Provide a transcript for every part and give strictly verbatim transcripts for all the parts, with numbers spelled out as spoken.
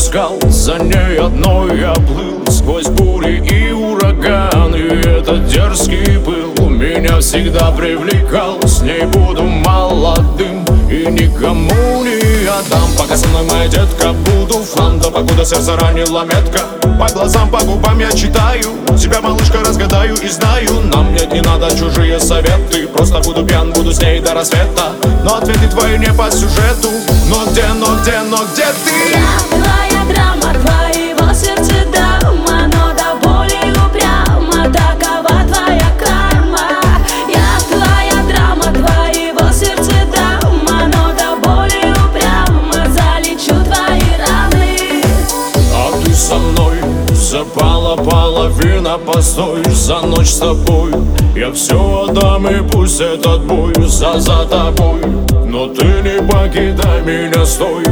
искал, за ней одной я плыл сквозь бури и ураганы. Этот дерзкий пыл меня всегда привлекал. С ней буду молодым и никому не отдам. Пока со мной моя детка, буду фан, да покуда сердце ранила метка. По глазам, по губам я читаю, тебя, малышка, разгадаю и знаю. Нам нет, не надо чужие советы, просто буду пьян, буду с ней до рассвета. Но ответы твои не по сюжету. Но где, но где, но где ты? Я твоя драма, твоего сердца дама, но до боли упряма, такова твоя карма. Я твоя драма, твоего сердца дама, но до боли упряма, залечу твои раны. А ты со мной запала половина, постой, за ночь с тобой я все отдам, и пусть этот бой за за тобой. Но ты не покидай меня, стой,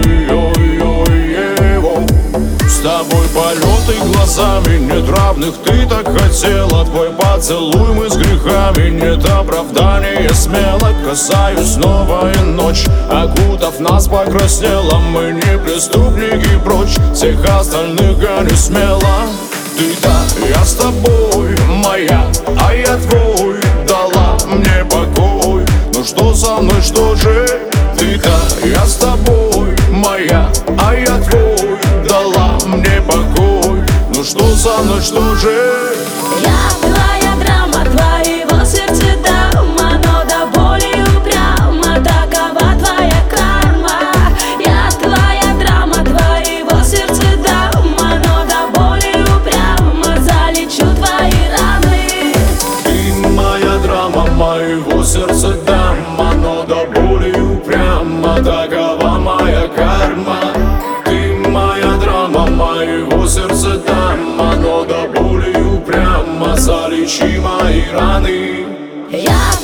ой-ой-ой, его. С тобой полеты глазами нет равных, ты так хотела. Твой поцелуй, мы с грехами, нет оправдания. Смело касаюсь, новая ночь, окутав нас, покраснела. Мы не преступники, прочь всех остальных гони смело. Ты да, я с тобой, моя, а я твой. Дала мне покой, ну что со мной, что же? Ты да, я с тобой, моя, а я твой. Дала мне покой, ну что со мной, что же? Я твоя драма, твоего сердца дама, но до боли упряма, такова твоя карма. Я твоя драма, твоего сердца дама, но до боли упряма, залечу твои раны. Ты моя драма, моего сердца дама, но до боли упряма, такова моя карма. Ты моя драма, моего сердца дама, но до боли упряма, залечи мои раны. Я